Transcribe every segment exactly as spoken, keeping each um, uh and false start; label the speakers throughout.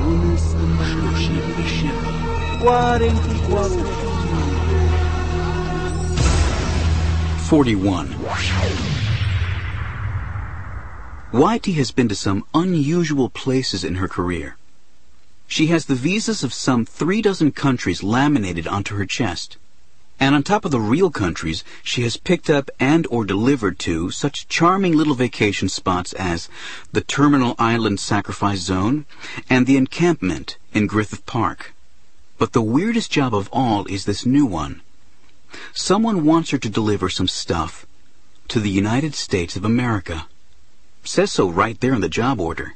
Speaker 1: Forty-one. Whitey has been to some unusual places in her career. She has the visas of some three dozen countries laminated onto her chest. And on top of the real countries, she has picked up and or delivered to such charming little vacation spots as the Terminal Island Sacrifice Zone and the Encampment in Griffith Park. But the weirdest job of all is this new one. Someone wants her to deliver some stuff to the United States of America. Says so right there in the job order.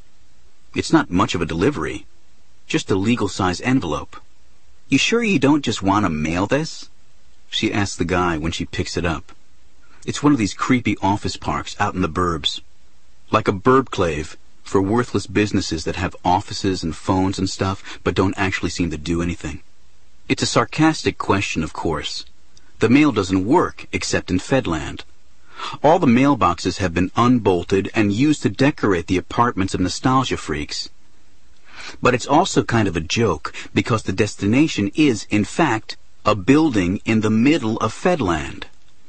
Speaker 1: It's not much of a delivery, just a legal-size envelope. "You sure you don't just want to mail this?" she asks the guy when she picks it up. It's one of these creepy office parks out in the burbs. Like a burbclave for worthless businesses that have offices and phones and stuff, but don't actually seem to do anything. It's a sarcastic question, of course. The mail doesn't work except in Fedland. All the mailboxes have been unbolted and used to decorate the apartments of nostalgia freaks. But it's also kind of a joke, because the destination is, in fact, a building in the middle of Fedland.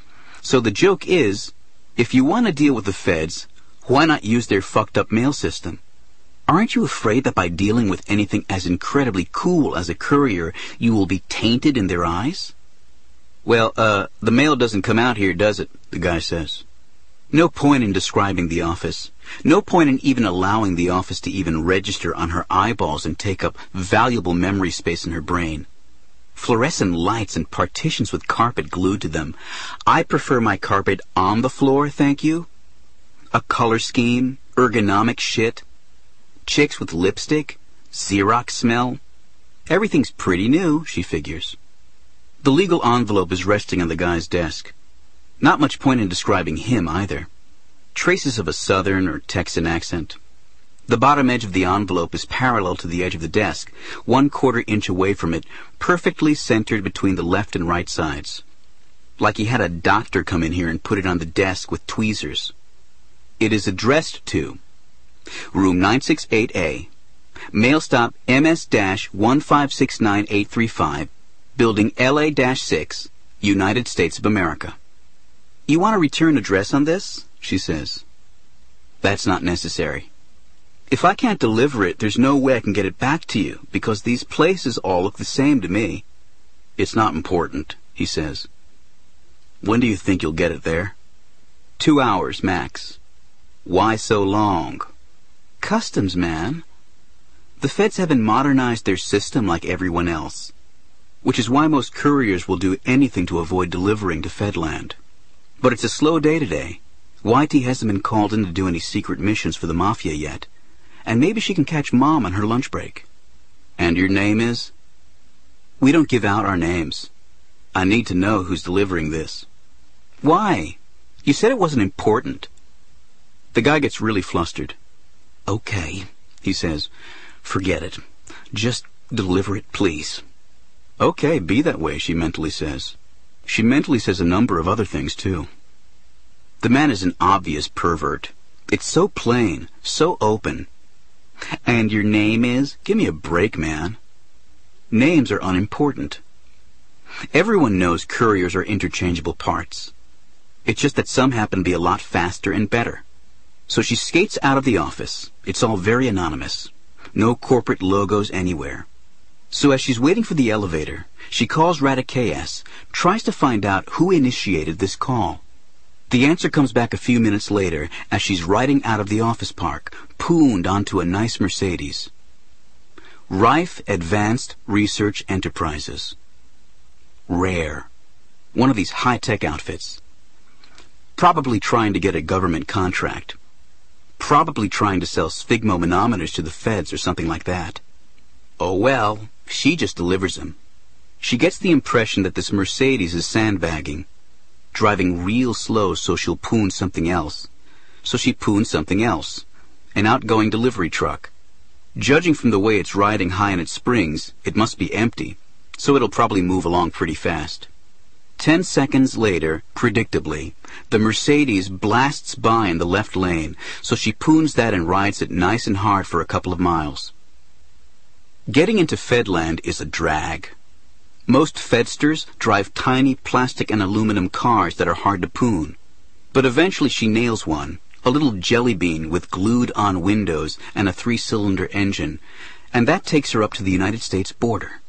Speaker 1: So the joke is, if you want to deal with the feds, why not use their fucked up mail system? Aren't you afraid that by dealing with anything as incredibly cool as a courier, you will be tainted in their eyes? "Well, uh, the mail doesn't come out here, does it?" the guy says. No point in describing the office. No point in even allowing the office to even register on her eyeballs and take up valuable memory space in her brain. Fluorescent lights and partitions with carpet glued to them. I prefer my carpet on the floor, thank you. A color scheme, ergonomic shit. Chicks with lipstick, Xerox smell. Everything's pretty new, she figures. The legal envelope is resting on the guy's desk. Not much point in describing him either. Traces of a Southern or Texan accent. The bottom edge of the envelope is parallel to the edge of the desk, one quarter inch away from it, perfectly centered between the left and right sides. Like he had a doctor come in here and put it on the desk with tweezers. It is addressed to Room nine six eight A, Mail Stop M S one five six nine eight three five, Building L A six, United States of America. "You want a return address on this?" she says. "That's not necessary. If I can't deliver it, there's no way I can get it back to you, because these places all look the same to me." "It's not important," he says. "When do you think you'll get it there?" Two hours, max." "Why so long?" "Customs, man. The feds haven't modernized their system like everyone else, which is why most couriers will do anything to avoid delivering to Fedland. But it's a slow day today. Whitey hasn't been called in to do any secret missions for the Mafia yet, and maybe she can catch Mom on her lunch break." "And your name is?" "We don't give out our names. I need to know who's delivering this." "Why? You said it wasn't important." The guy gets really flustered. "Okay," he says. "Forget it. Just deliver it, please." "Okay, be that way," she mentally says. She mentally says a number of other things, too. The man is an obvious pervert. It's so plain, so open. "And your name is?" Give me a break, man. Names are unimportant. Everyone knows couriers are interchangeable parts. It's just that some happen to be a lot faster and better. So she skates out of the office. It's all very anonymous. No corporate logos anywhere. So as she's waiting for the elevator, she calls Radicayas, tries to find out who initiated this call. The answer comes back a few minutes later as she's riding out of the office park, pooned onto a nice Mercedes. Rife Advanced Research Enterprises. Rare. One of these high-tech outfits. Probably trying to get a government contract. Probably trying to sell sphygmomanometers to the feds or something like that. Oh well, she just delivers them. She gets the impression that this Mercedes is sandbagging, driving real slow so she'll poon something else. So she poons something else. An outgoing delivery truck. Judging from the way it's riding high in its springs, it must be empty, so it'll probably move along pretty fast. Ten seconds later, predictably, the Mercedes blasts by in the left lane, so she poons that and rides it nice and hard for a couple of miles. Getting into Fedland is a drag. Most Fedsters drive tiny plastic and aluminum cars that are hard to poon. But eventually she nails one, a little jelly bean with glued-on windows and a three-cylinder engine, and that takes her up to the United States border.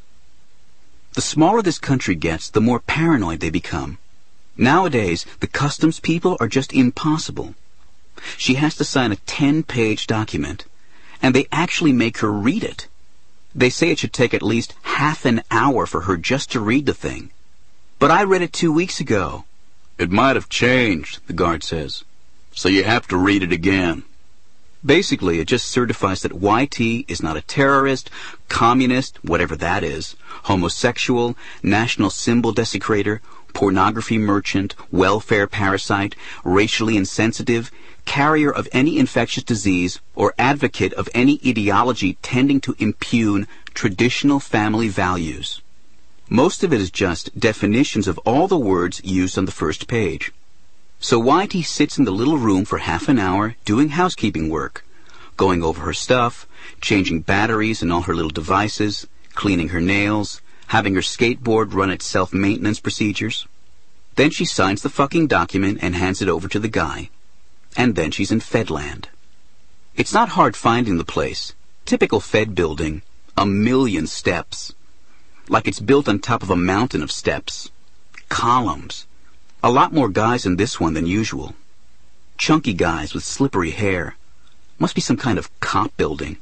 Speaker 1: The smaller this country gets, the more paranoid they become. Nowadays, the customs people are just impossible. She has to sign a ten-page document, and they actually make her read it. They say it should take at least half an hour for her just to read the thing. But I read it two weeks ago. It might have changed, the guard says, so you have to read it again. Basically, it just certifies that Y T is not a terrorist, communist, whatever that is, homosexual, national symbol desecrator, pornography merchant, welfare parasite, racially insensitive, carrier of any infectious disease, or advocate of any ideology tending to impugn traditional family values. Most of it is just definitions of all the words used on the first page. So Y T sits in the little room for half an hour doing housekeeping work, going over her stuff, changing batteries in all her little devices, cleaning her nails, having her skateboard run its self-maintenance procedures. Then she signs the fucking document and hands it over to the guy. And then she's in Fedland. It's not hard finding the place. Typical Fed building. A million steps. Like it's built on top of a mountain of steps. Columns. A lot more guys in this one than usual. Chunky guys with slippery hair. Must be some kind of cop building.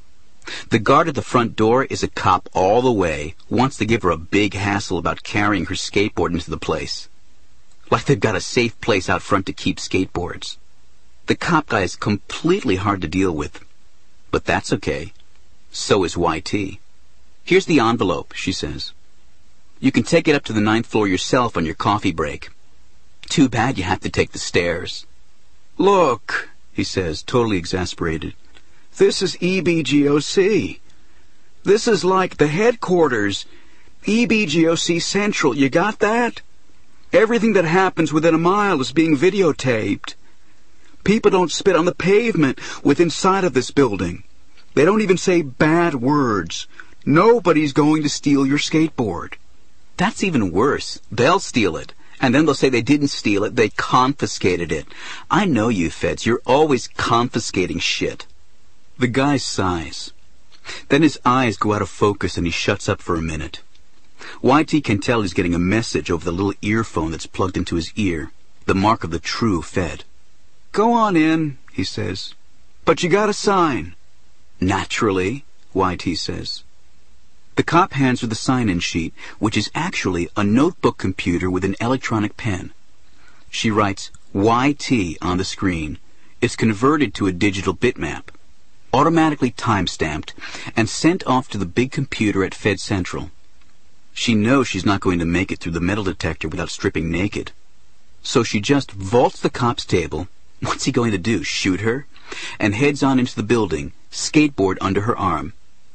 Speaker 1: The guard at the front door is a cop all the way, wants to give her a big hassle about carrying her skateboard into the place. Like they've got a safe place out front to keep skateboards. The cop guy is completely hard to deal with. But that's okay. So is Y T. Here's the envelope, she says. You can take it up to the ninth floor yourself on your coffee break. Too bad you have to take the stairs. Look, he says, totally exasperated. This is E B G O C. This is like the headquarters. E B G O C Central, you got that? Everything that happens within a mile is being videotaped. People don't spit on the pavement within sight of this building. They don't even say bad words. Nobody's going to steal your skateboard. That's even worse. They'll steal it. And then they'll say they didn't steal it, they confiscated it. I know you feds, you're always confiscating shit. The guy sighs. Then his eyes go out of focus and he shuts up for a minute. Y T can tell he's getting a message over the little earphone that's plugged into his ear, the mark of the true Fed. Go on in, he says. But you gotta sign. Naturally, Y T says. The cop hands her the sign-in sheet, which is actually a notebook computer with an electronic pen. She writes Y T on the screen. It's converted to a digital bitmap, automatically time-stamped, and sent off to the big computer at Fed Central. She knows she's not going to make it through the metal detector without stripping naked. So she just vaults the cop's table. What's he going to do, shoot her? And heads on into the building, skateboard under her arm.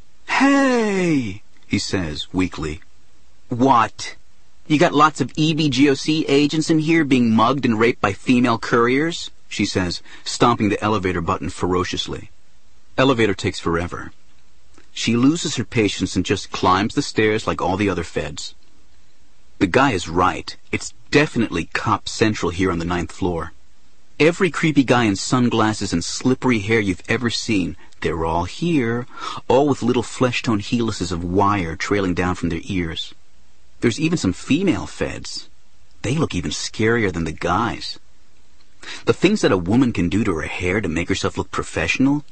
Speaker 1: Hey! He says, weakly. What? You got lots of E B G O C agents in here being mugged and raped by female couriers? She says, stomping the elevator button ferociously. Elevator takes forever. She loses her patience and just climbs the stairs like all the other feds. The guy is right. It's definitely Cop Central here on the ninth floor. Every creepy guy in sunglasses and slippery hair you've ever seen, they're all here, all with little flesh-tone helices of wire trailing down from their ears. There's even some female feds. They look even scarier than the guys. The things that a woman can do to her hair to make herself look professional,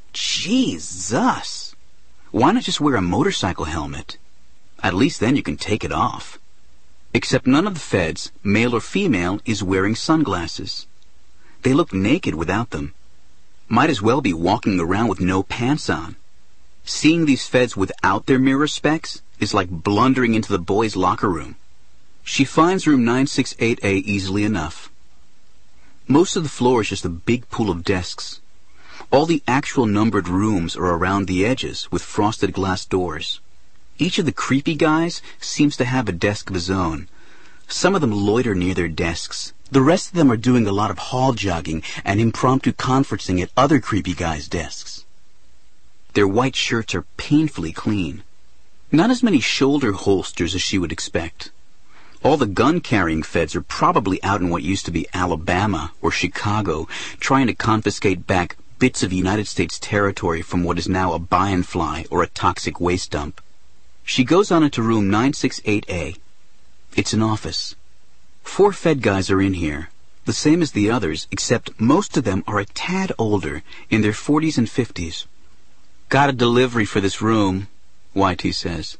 Speaker 1: Jesus! Why not just wear a motorcycle helmet? At least then you can take it off. Except none of the feds, male or female, is wearing sunglasses. They look naked without them. Might as well be walking around with no pants on. Seeing these feds without their mirror specs is like blundering into the boys' locker room. She finds room nine six eight A easily enough. Most of the floor is just a big pool of desks. All the actual numbered rooms are around the edges with frosted glass doors. Each of the creepy guys seems to have a desk of his own. Some of them loiter near their desks. The rest of them are doing a lot of hall jogging and impromptu conferencing at other creepy guys' desks. Their white shirts are painfully clean. Not as many shoulder holsters as she would expect. All the gun-carrying feds are probably out in what used to be Alabama or Chicago, trying to confiscate back bits of United States territory from what is now a buy-and-fly or a toxic waste dump. She goes on into room nine six eight A. It's an office. Four Fed guys are in here, the same as the others, except most of them are a tad older, in their forties and fifties. Got a delivery for this room, Y T says.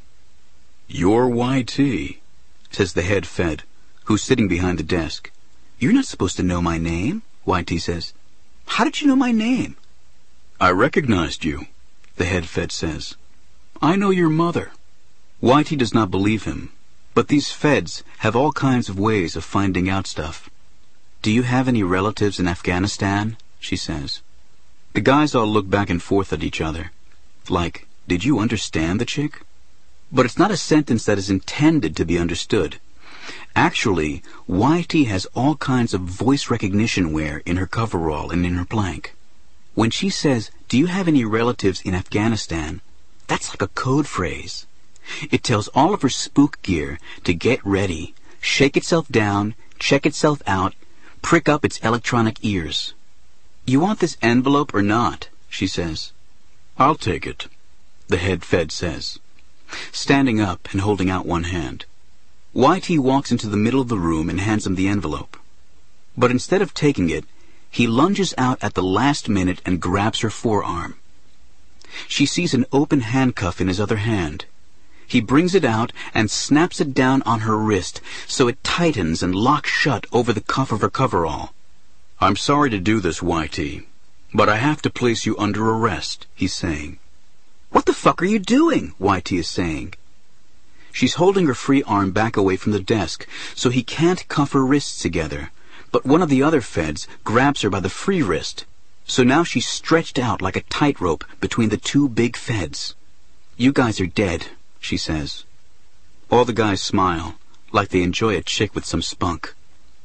Speaker 2: You're Y T,
Speaker 1: says the head Fed, who's sitting behind the desk. You're not supposed to know my name, Y T says. How did you know my name?
Speaker 2: I recognized you, the head Fed says. I know your mother.
Speaker 1: Y T does not believe him, but these Feds have all kinds of ways of finding out stuff. Do you have any relatives in Afghanistan? She says. The guys all look back and forth at each other. Like, did you understand the chick? But it's not a sentence that is intended to be understood. Actually, Y T has all kinds of voice recognition wear in her coverall and in her blank. When she says, do you have any relatives in Afghanistan, that's like a code phrase. It tells all of her spook gear to get ready, shake itself down, check itself out, prick up its electronic ears. You want this envelope or not? She says.
Speaker 2: I'll take it, the head Fed says,
Speaker 1: standing up and holding out one hand. Y T walks into the middle of the room and hands him the envelope. But instead of taking it, he lunges out at the last minute and grabs her forearm. She sees an open handcuff in his other hand. He brings it out and snaps it down on her wrist so it tightens and locks shut over the cuff of her coverall.
Speaker 2: I'm sorry to do this, Y T, but I have to place you under arrest, he's saying.
Speaker 1: What the fuck are you doing? Y T is saying. She's holding her free arm back away from the desk so he can't cuff her wrists together, but one of the other Feds grabs her by the free wrist. So now she's stretched out like a tightrope between the two big Feds. You guys are dead, she says. All the guys smile, like they enjoy a chick with some spunk.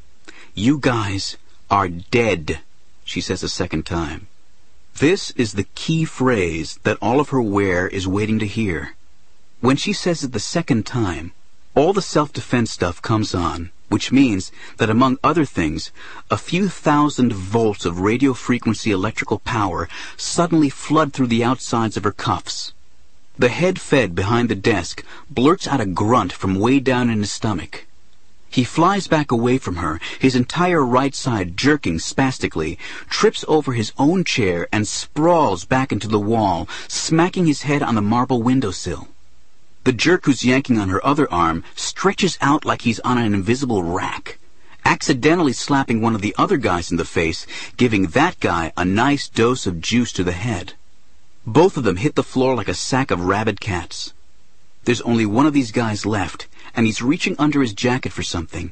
Speaker 1: You guys are dead, she says a second time. This is the key phrase that all of her wear is waiting to hear. When she says it the second time, all the self-defense stuff comes on, which means that among other things, a few thousand volts of radio frequency electrical power suddenly flood through the outsides of her cuffs. The head Fed behind the desk blurts out a grunt from way down in his stomach. He flies back away from her, his entire right side jerking spastically, trips over his own chair and sprawls back into the wall, smacking his head on the marble windowsill. The jerk who's yanking on her other arm stretches out like he's on an invisible rack, accidentally slapping one of the other guys in the face, giving that guy a nice dose of juice to the head. Both of them hit the floor like a sack of rabid cats. There's only one of these guys left, and he's reaching under his jacket for something.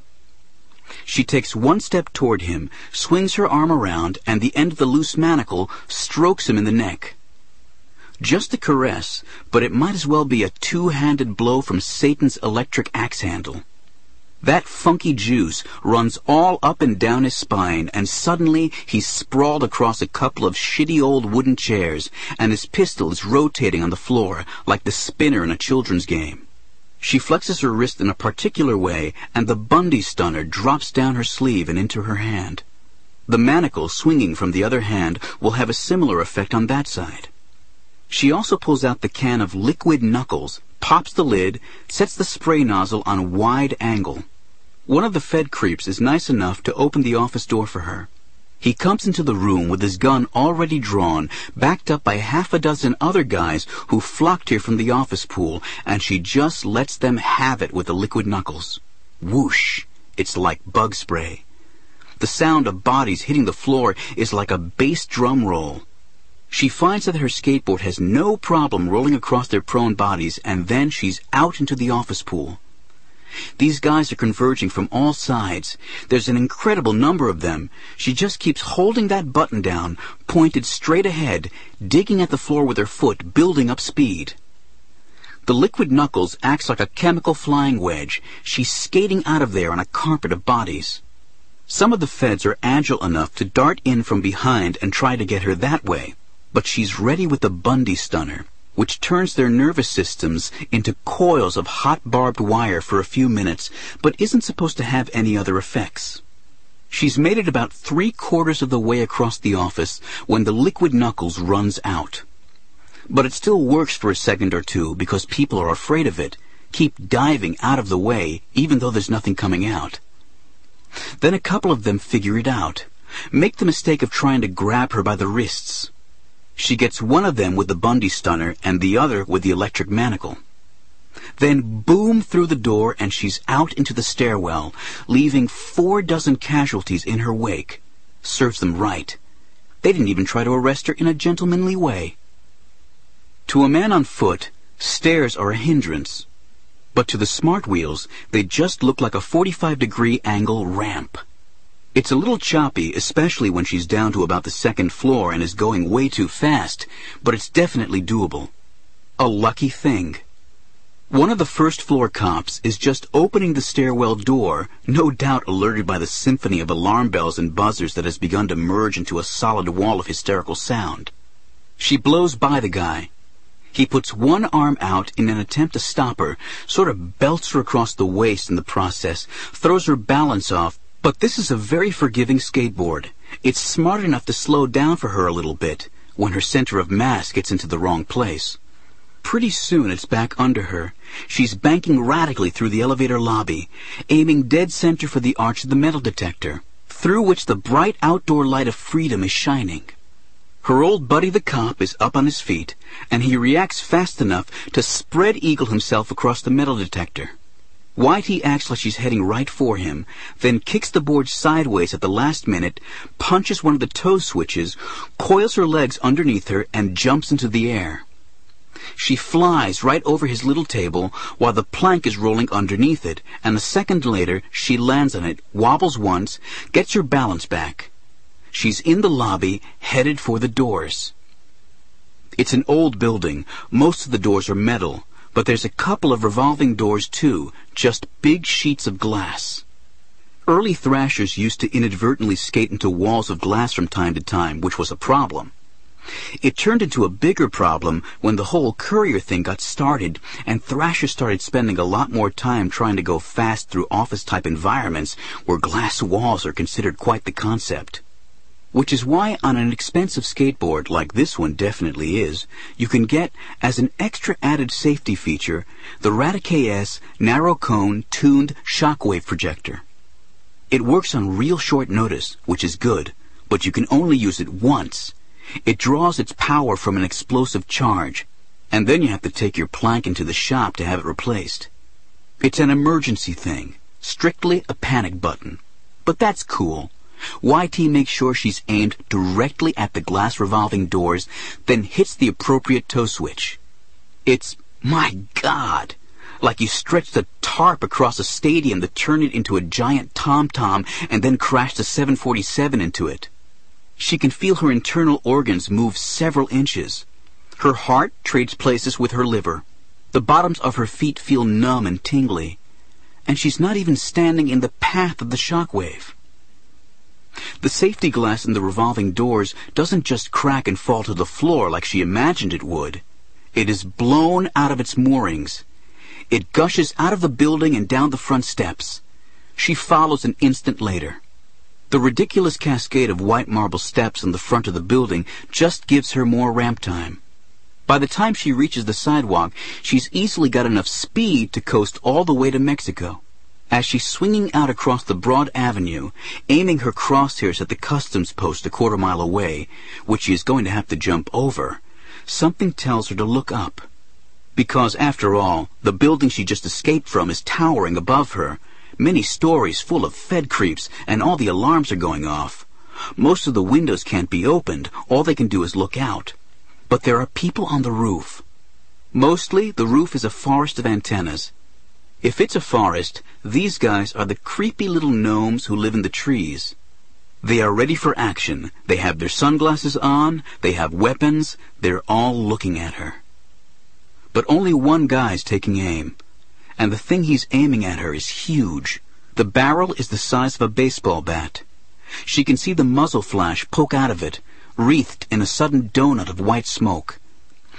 Speaker 1: She takes one step toward him, swings her arm around, and the end of the loose manacle strokes him in the neck. Just a caress, but it might as well be a two-handed blow from Satan's electric axe handle. That funky juice runs all up and down his spine, and suddenly he's sprawled across a couple of shitty old wooden chairs, and his pistol is rotating on the floor like the spinner in a children's game. She flexes her wrist in a particular way, and the Bundy stunner drops down her sleeve and into her hand. The manacle swinging from the other hand will have a similar effect on that side. She also pulls out the can of liquid knuckles, pops the lid, sets the spray nozzle on a wide angle. One of the Fed creeps is nice enough to open the office door for her. He comes into the room with his gun already drawn, backed up by half a dozen other guys who flocked here from the office pool, and she just lets them have it with the liquid knuckles. Whoosh! It's like bug spray. The sound of bodies hitting the floor is like a bass drum roll. She finds that her skateboard has no problem rolling across their prone bodies, and then she's out into the office pool. These guys are converging from all sides. There's an incredible number of them. She just keeps holding that button down, pointed straight ahead, digging at the floor with her foot, building up speed. The liquid knuckles acts like a chemical flying wedge. She's skating out of there on a carpet of bodies. Some of the Feds are agile enough to dart in from behind and try to get her that way, but she's ready with the Bundy stunner. which turns their nervous systems into coils of hot barbed wire for a few minutes, but isn't supposed to have any other effects. She's made it about three-quarters of the way across the office when the liquid knuckles runs out. But it still works for a second or two because people are afraid of it, keep diving out of the way even though there's nothing coming out. Then a couple of them figure it out, make the mistake of trying to grab her by the wrists. She gets one of them with the Bundy stunner and the other with the electric manacle. Then boom through the door and she's out into the stairwell, leaving four dozen casualties in her wake. Serves them right. They didn't even try to arrest her in a gentlemanly way. To a man on foot, stairs are a hindrance. But to the smart wheels, they just look like a forty-five degree angle ramp. It's a little choppy, especially when she's down to about the second floor and is going way too fast, but it's definitely doable. A lucky thing. One of the first floor cops is just opening the stairwell door, no doubt alerted by the symphony of alarm bells and buzzers that has begun to merge into a solid wall of hysterical sound. She blows by the guy. He puts one arm out in an attempt to stop her, sort of belts her across the waist in the process, throws her balance off, but this is a very forgiving skateboard. It's smart enough to slow down for her a little bit when her center of mass gets into the wrong place. Pretty soon it's back under her. She's banking radically through the elevator lobby, aiming dead center for the arch of the metal detector, through which the bright outdoor light of freedom is shining. Her old buddy the cop is up on his feet, and he reacts fast enough to spread eagle himself across the metal detector. Whitey acts like she's heading right for him, then kicks the board sideways at the last minute, punches one of the toe switches, coils her legs underneath her, and jumps into the air. She flies right over his little table while the plank is rolling underneath it, and a second later she lands on it, wobbles once, gets her balance back. She's in the lobby, headed for the doors. It's an old building. Most of the doors are metal, but there's a couple of revolving doors too, just big sheets of glass. Early thrashers used to inadvertently skate into walls of glass from time to time, which was a problem. It turned into a bigger problem when the whole courier thing got started, and thrashers started spending a lot more time trying to go fast through office-type environments where glass walls are considered quite the concept. Which is why on an expensive skateboard, like this one definitely is, you can get, as an extra added safety feature, the Radic S narrow cone tuned shockwave projector. It works on real short notice, which is good, but you can only use it once. It draws its power from an explosive charge, and then you have to take your plank into the shop to have it replaced. It's an emergency thing, strictly a panic button. But that's cool. Y T makes sure she's aimed directly at the glass revolving doors, then hits the appropriate toe switch. It's, my God, like you stretched a tarp across a stadium to turn it into a giant tom-tom and then crashed a seven forty-seven into it. She can feel her internal organs move several inches. Her heart trades places with her liver. The bottoms of her feet feel numb and tingly. And she's not even standing in the path of the shockwave. The safety glass in the revolving doors doesn't just crack and fall to the floor like she imagined it would. It is blown out of its moorings. It gushes out of the building and down the front steps. She follows an instant later. The ridiculous cascade of white marble steps in the front of the building just gives her more ramp time. By the time she reaches the sidewalk, she's easily got enough speed to coast all the way to Mexico. As she's swinging out across the broad avenue, aiming her crosshairs at the customs post a quarter mile away, which she is going to have to jump over, something tells her to look up. Because, after all, the building she just escaped from is towering above her, many stories full of Fed creeps, and all the alarms are going off. Most of the windows can't be opened. All they can do is look out. But there are people on the roof. Mostly, the roof is a forest of antennas. If it's a forest, these guys are the creepy little gnomes who live in the trees. They are ready for action. They have their sunglasses on. They have weapons. They're all looking at her. But only one guy's taking aim. And the thing he's aiming at her is huge. The barrel is the size of a baseball bat. She can see the muzzle flash poke out of it, wreathed in a sudden donut of white smoke.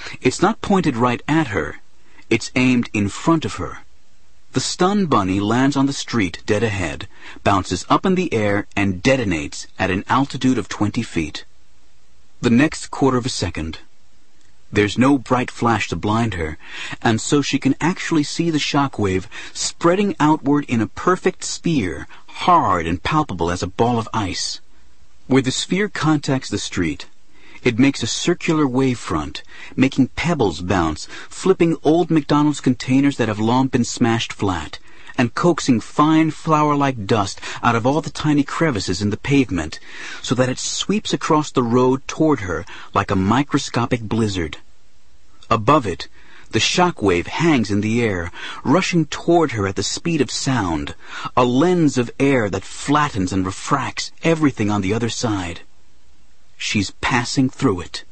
Speaker 1: It's not pointed right at her. It's aimed in front of her. The stun bunny lands on the street dead ahead, bounces up in the air, and detonates at an altitude of twenty feet. The next quarter of a second. There's no bright flash to blind her, and so she can actually see the shock wave spreading outward in a perfect sphere, hard and palpable as a ball of ice. Where the sphere contacts the street, it makes a circular wavefront, making pebbles bounce, flipping old McDonald's containers that have long been smashed flat, and coaxing fine flour-like dust out of all the tiny crevices in the pavement, so that it sweeps across the road toward her like a microscopic blizzard. Above it, the shock wave hangs in the air, rushing toward her at the speed of sound, a lens of air that flattens and refracts everything on the other side. She's passing through it.